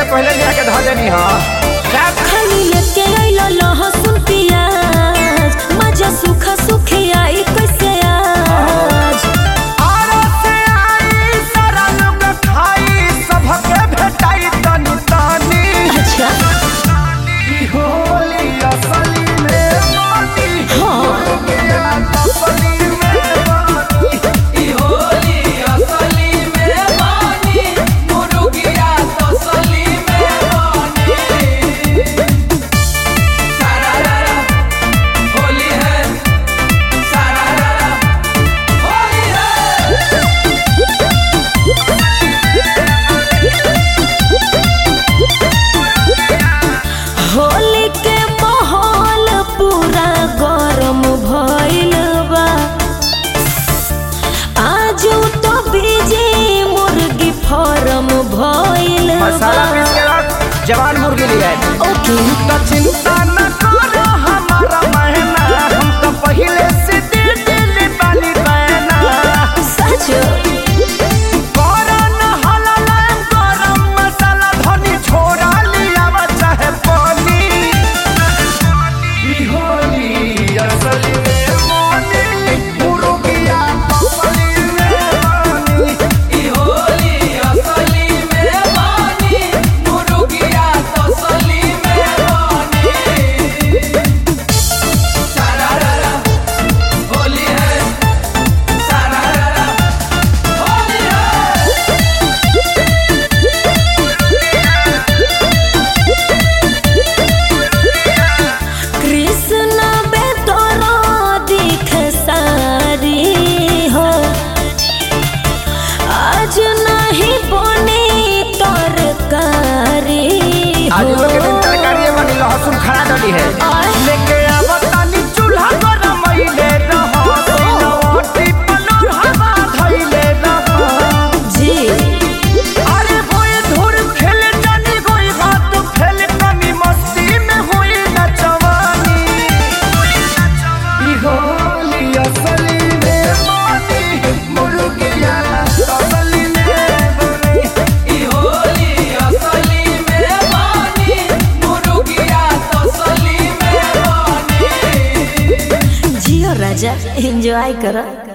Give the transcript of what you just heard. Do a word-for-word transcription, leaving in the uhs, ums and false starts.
पहले लिया के धो देनी हो खाली लेके आइलो लहसुन प्याज मजा सूखा सूखे आई कैसे आज आरा से आई सारा लोग खाई सबके भेटाई तनी तनी अच्छा ई होली असली में मोती हाँ गया असली में मोती ई होली असली में बानी मुर्गिया तसली में बानी सारा रारा होली है सारा रारा होली है होली के माहौल पूरा गरम भइल बा आज तो बीजे मुर्गी फार्म भइल मसाला पीस के रख जवान मुर्गी लिया है ओके तो चिंता न करो हमारा महना हम तो पहले से दे दिल पानी बहना सच गरम हलाल गरम मसाला धनी छोड़ा लिया चाहे पानी ई होली असली में मोनी मुर्गिया असली में पानी ई होली असली में बानी मुर्गिया तसली में बानी सारा रारा होली है सारा रारा होली है कृष्ण बेतरो दिख सारी हो आज नहीं बने तरकारी आज लोग के दिन तरकारी बनी लहसुन खड़ा डली है आय। लेके आवतानी चूल्हा गरम मइले रहो सिलवटी पलोर हवा धइले रहो जी अरे होए धुर खेले जानी गोई हाथ फेल कमी मस्ती में हुई नचवानी ई होली असली में मोनी मुर्गिया असली में बनी ई होली असली में बानी मुर्गिया तसली में बानी जियो राजा एंजॉय करो।